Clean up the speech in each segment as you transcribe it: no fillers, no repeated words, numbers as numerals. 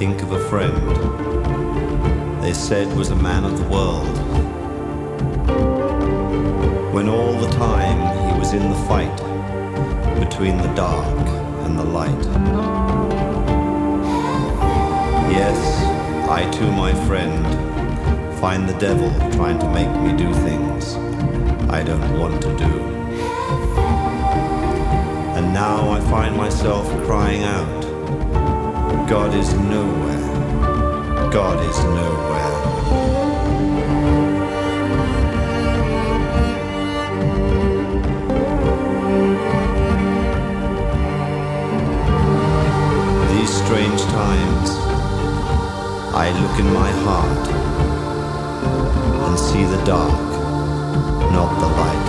think of a friend they said was a man of the world, when all the time he was in the fight between the dark and the light. Yes, I too, my friend, find the devil trying to make me do things I don't want to do. And now I find myself crying out, God is nowhere, God is nowhere. These strange times, I look in my heart and see the dark, not the light.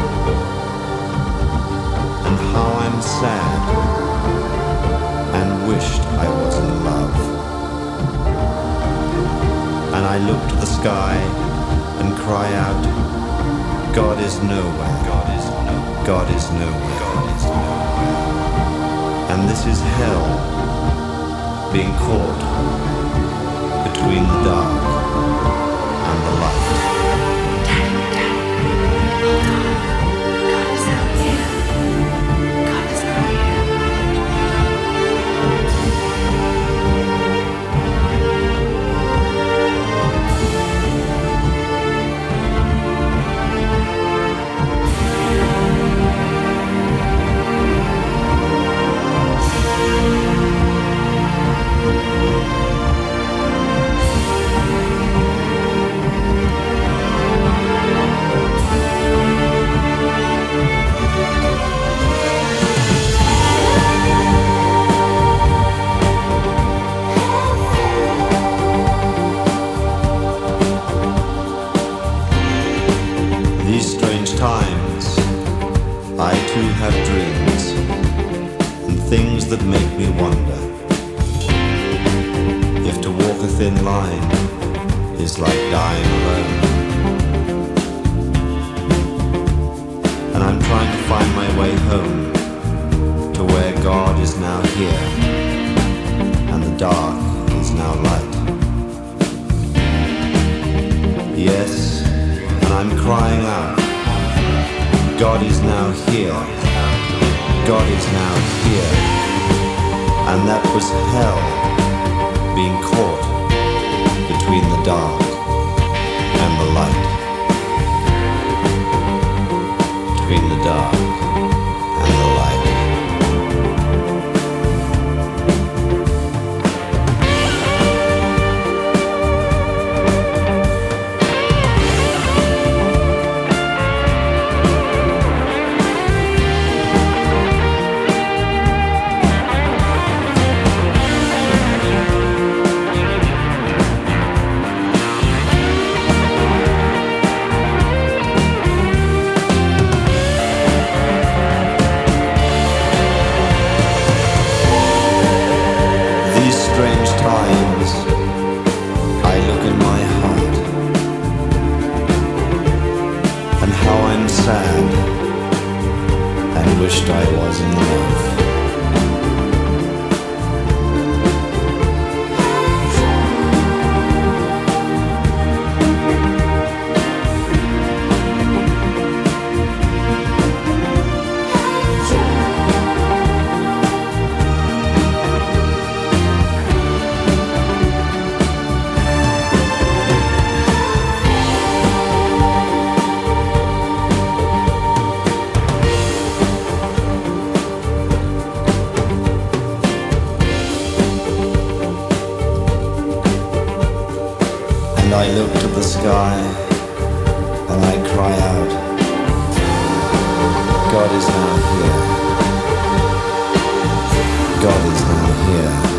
And how I'm sad and wished I was in love. And I look to the sky and cry out, God is nowhere, God is nowhere, God is nowhere, God is nowhere. And this is hell, being caught between the dark and the light. That make me wonder if to walk a thin line is like dying alone. And I'm trying to find my way home to where God is now here and the dark is now light. Yes, and I'm crying out, God is now here, God is now here. And that was hell, being caught between the dark and the light. Between the dark and the light. Sad and wished I was in love. I look to the sky and I cry out, God is now here, God is now here.